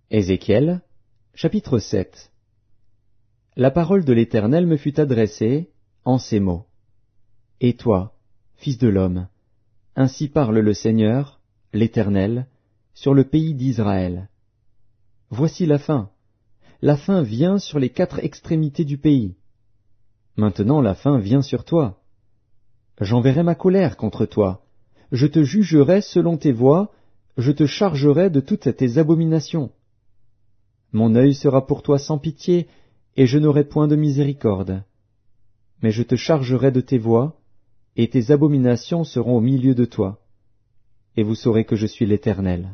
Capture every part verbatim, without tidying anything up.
Ézéchiel, chapitre sept. La parole de l'Éternel me fut adressée en ces mots. Et toi, fils de l'homme, ainsi parle le Seigneur, l'Éternel, sur le pays d'Israël. Voici la fin. La fin vient sur les quatre extrémités du pays. Maintenant la fin vient sur toi. J'enverrai ma colère contre toi. Je te jugerai selon tes voies, je te chargerai de toutes tes abominations. Mon œil sera pour toi sans pitié, et je n'aurai point de miséricorde. Mais je te chargerai de tes voies, et tes abominations seront au milieu de toi. Et vous saurez que je suis l'Éternel.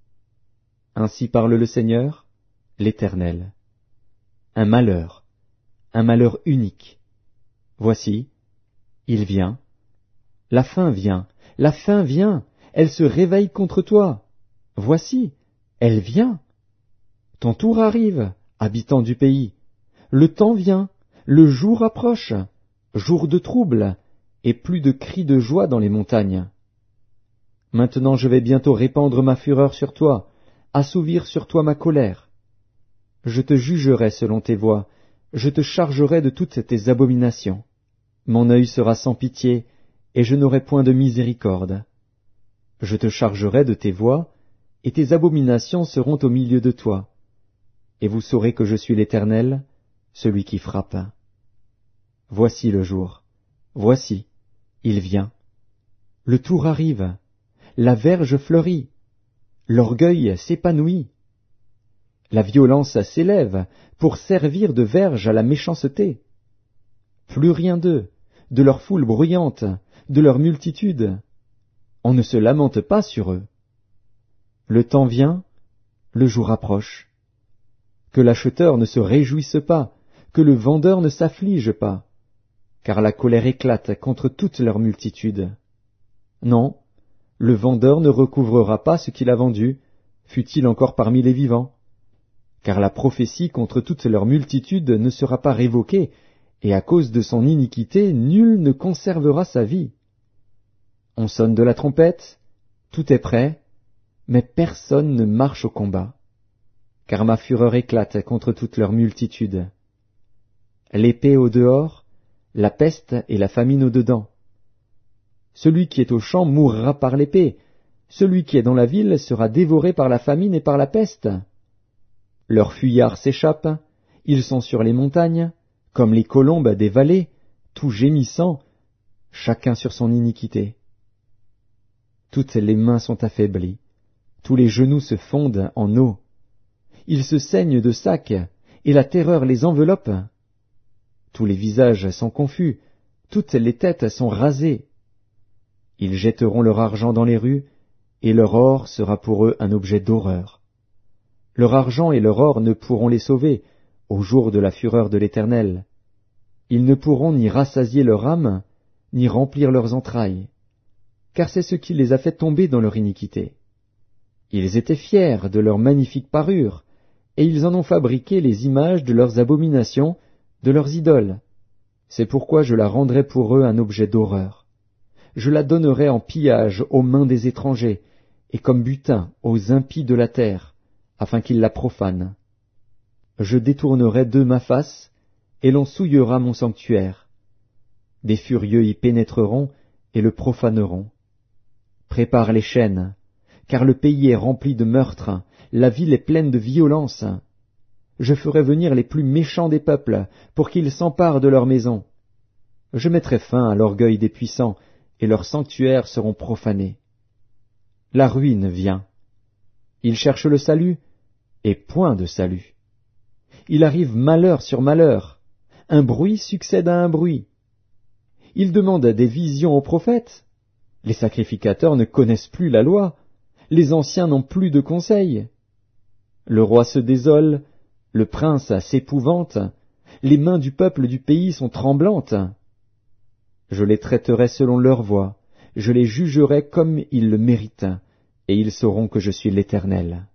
Ainsi parle le Seigneur, l'Éternel. Un malheur, un malheur unique. Voici, il vient. La fin vient, la fin vient, elle se réveille contre toi. Voici, elle vient. Ton tour arrive, habitant du pays. Le temps vient, le jour approche, jour de trouble, et plus de cris de joie dans les montagnes. Maintenant je vais bientôt répandre ma fureur sur toi, assouvir sur toi ma colère. Je te jugerai selon tes voies, je te chargerai de toutes tes abominations. Mon œil sera sans pitié, et je n'aurai point de miséricorde. Je te chargerai de tes voies, et tes abominations seront au milieu de toi. Et vous saurez que je suis l'Éternel, celui qui frappe. Voici le jour, voici, il vient. Le tour arrive, la verge fleurit, l'orgueil s'épanouit. La violence s'élève pour servir de verge à la méchanceté. Plus rien d'eux, de leur foule bruyante, de leur multitude. On ne se lamente pas sur eux. Le temps vient, le jour approche. Que l'acheteur ne se réjouisse pas, que le vendeur ne s'afflige pas, car la colère éclate contre toute leur multitude. Non, le vendeur ne recouvrera pas ce qu'il a vendu, fût-il encore parmi les vivants, car la prophétie contre toute leur multitude ne sera pas révoquée, et à cause de son iniquité, nul ne conservera sa vie. On sonne de la trompette, tout est prêt, mais personne ne marche au combat. Car ma fureur éclate contre toute leur multitude. L'épée au dehors, la peste et la famine au dedans. Celui qui est au champ mourra par l'épée, celui qui est dans la ville sera dévoré par la famine et par la peste. Leurs fuyards s'échappent, ils sont sur les montagnes, comme les colombes des vallées, tout gémissant, chacun sur son iniquité. Toutes les mains sont affaiblies, tous les genoux se fondent en eau. Ils se saignent de sacs, et la terreur les enveloppe. Tous les visages sont confus, toutes les têtes sont rasées. Ils jetteront leur argent dans les rues, et leur or sera pour eux un objet d'horreur. Leur argent et leur or ne pourront les sauver, au jour de la fureur de l'Éternel. Ils ne pourront ni rassasier leur âme, ni remplir leurs entrailles, car c'est ce qui les a fait tomber dans leur iniquité. Ils étaient fiers de leur magnifique parure, et ils en ont fabriqué les images de leurs abominations, de leurs idoles. C'est pourquoi je la rendrai pour eux un objet d'horreur. Je la donnerai en pillage aux mains des étrangers, et comme butin aux impies de la terre, afin qu'ils la profanent. Je détournerai d'eux ma face, et l'on souillera mon sanctuaire. Des furieux y pénétreront, et le profaneront. Prépare les chaînes, car le pays est rempli de meurtres, la ville est pleine de violence. Je ferai venir les plus méchants des peuples, pour qu'ils s'emparent de leurs maisons. Je mettrai fin à l'orgueil des puissants, et leurs sanctuaires seront profanés. La ruine vient. Ils cherchent le salut, et point de salut. Il arrive malheur sur malheur, un bruit succède à un bruit. Ils demandent des visions aux prophètes. Les sacrificateurs ne connaissent plus la loi. Les anciens n'ont plus de conseils. Le roi se désole, le prince s'épouvante, les mains du peuple du pays sont tremblantes. Je les traiterai selon leur voie, je les jugerai comme ils le méritent, et ils sauront que je suis l'Éternel.